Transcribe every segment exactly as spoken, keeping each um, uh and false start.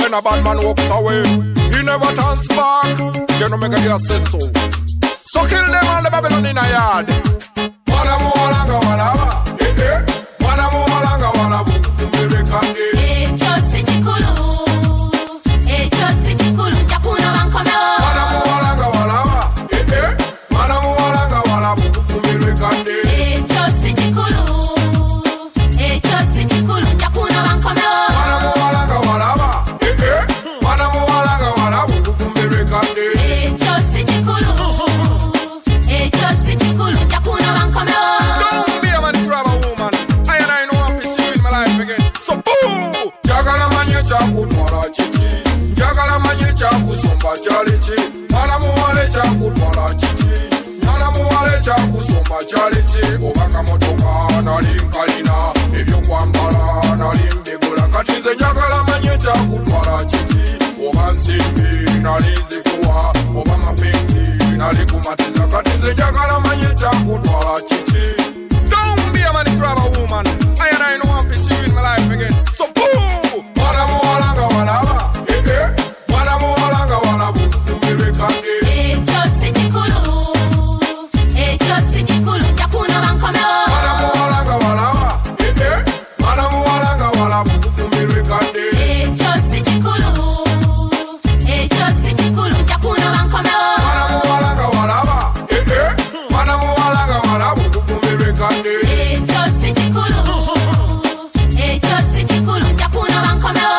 When a bad man walks away, he never turns back. You know, make a say so. So kill them all the Babylon in a yard. Wana mu walanga walawa, eh eh. Wana mu walanga walabu, kumbireka eh. Eh, chose chikulu, eh, chose chikulu, yakuna bankomeo. Wana mu walanga walawa, eh eh. Wana mu walanga walabu, kumbireka eh. Eh, chose chikulu, eh, chose chikulu, yakuna bankomeo. Wana mu walanga walawa, eh eh. Wana mu walanga walabu, kumbireka eh. Eh, chose chikulu, eh, chose chikulu, yakuna bankomeo. Don't be a man grab a woman. I and I know I'm pissing in my life again. So boo! Jagala manye chaku twala chichi. Jagala manye chaku somba chalichi. Mana muwale chaku twala chichi. Mana muwale chaku somba chalichi. Obaka motoka na limkalina. Ebyo kwambala na limbigula. Katize jagala manye chaku twala chichi. Oba nsimbi na linzikuwa. Oba mapenzi na likumatiza. Katize jagala manye chaku twala chichi. Don't be a man grab a woman. I and I know I'm pissing in my life again. So boo! Wana mu walanga walawa, eh eh. Wana mu walanga walabu, kumbireka eh. Eh, chose chikulu, eh, chose chikulu, yakuna bankomeo. Wana mu walanga walawa, eh eh. Wana mu walanga walabu, kumbireka eh. Eh, chose chikulu, eh, chose chikulu, yakuna bankomeo. Wana mu walanga walawa, eh eh. Wana mu walanga walabu, kumbireka eh. Eh, chose chikulu, eh, chose chikulu, yakuna bankomeo.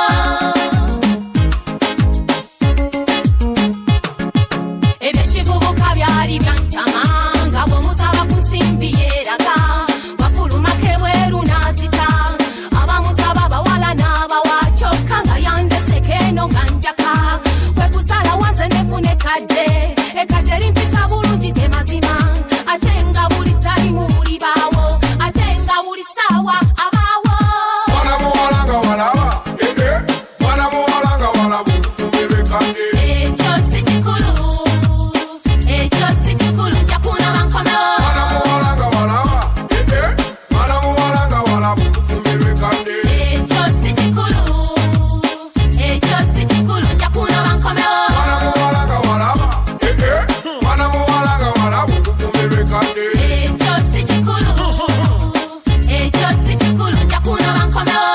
Ebyekivubuka byali byantama nga bw'omusaba ku nsimbi yeeraga wafuluma kebweru n'azita abamusaba bawala n'abawa kyokka nga yandeseka eno nga njaka kwe kusala wanze nefune kadde ekadde limpisa bulungi te mazima ate nga buli tayimu buli baawo ate nga buli ssaawa abaawo. Wana mu walanga walawa, eh eh. Wana mu walanga walabu, kumbireka eh. Eh, chose chikulu, eh, chose chikulu, yakuna bankomeo. Wana mu walanga walawa, eh eh. Wana mu walanga walabu, kumbireka eh. Eh, chose chikulu, eh, chose chikulu, yakuna bankomeo. Wana mu walanga walawa, eh eh. Wana mu walanga walabu, kumbireka eh. Eh, chose chikulu, eh, chose chikulu, yakuna bankomeo.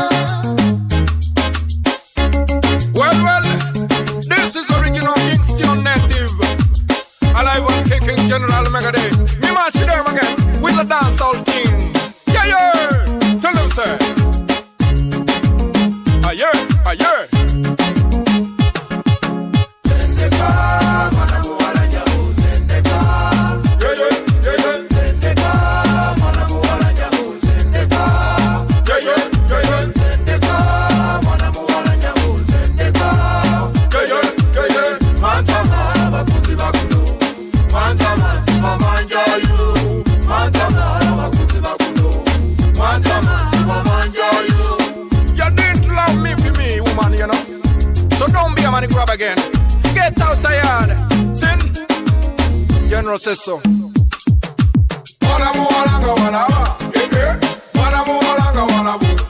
Well, well, this is original Kingston native. Alive and kicking General Megadeth. Me match them again with the dancehall team. Yeah, yeah. Tell them, sir. Ah, yeah, ah, yeah. Sendeka, mana muwala nyahu, sendeka. Yeah, yeah, yeah, yeah. Sendeka, mana muwala nyahu, sendeka. Yeah, yeah, yeah, yeah. Sendeka, mana muwala nyahu, sendeka. Yeah, yeah, yeah, yeah. Mantama bakuzi bakuno, mantama siba manja you, mantama bakuzi bakuno, mantama siba manja you. You didn't love me for me, woman, you know. So don't be a man grab again. Get out of yard. Sin. General says so. Wana mu walanga walawa, eh eh. Wana mu walanga walabu.